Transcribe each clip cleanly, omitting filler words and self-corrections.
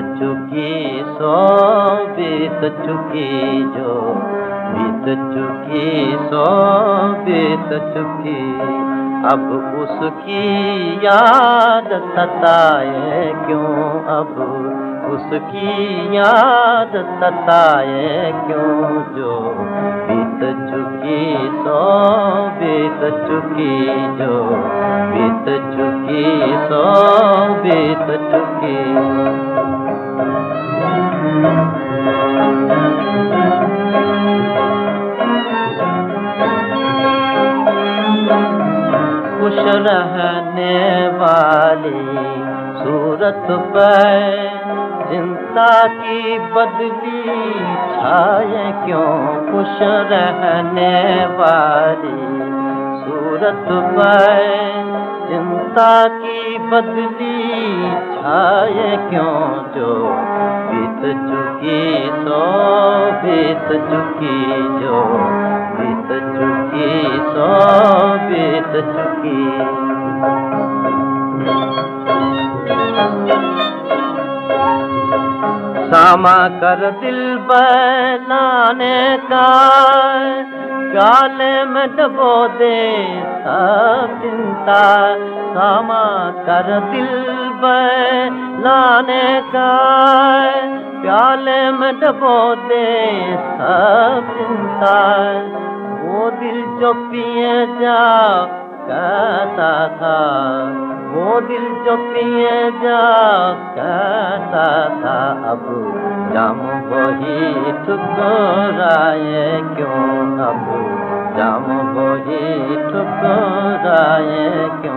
चुकी सो बीत चुकी जो बीत चुकी सो बीत चुकी। अब उसकी याद सताए क्यों, अब उसकी याद सताए क्यों, जो बीत चुकी सो बीत चुकी जो बीत चुकी सो बीत चुकी। खुश रहने वाली सूरत पर चिंता की बदली छाए क्यों, खुश रहने वाली सूरत पर चिंता की बदली छाए क्यों, जो बीत चुकी सो बीत चुकी जो बीत चुकी सो बीत चुकी। सामा कर दिल बनाने का प्याले में डबो दे सब चिंता, सामा कर दिल बनाने का प्याले में डबो दे सब चिंता। वो दिल जो पिए जा कहता था, वो दिल जो पिए जा कहता था, अब जाम वही ठुकराए क्यों, अब जाम वही ठुकराए क्यों।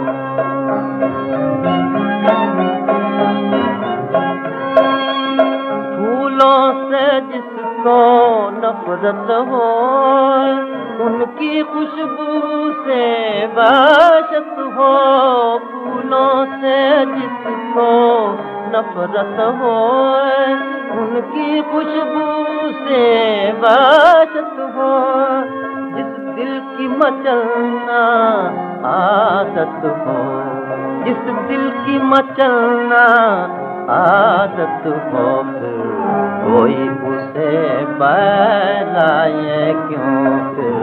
फूलों से जिसको नफरत हो, उनकी खुशबू से वहशत हो, फूलों से जिसको नफरत हो, उनकी खुशबू से वहशत हो। जिस दिल की मचलना आदत हो, जिस दिल की मचलना आदत हो, फिर कोई उसे बहलाए क्यों, फिर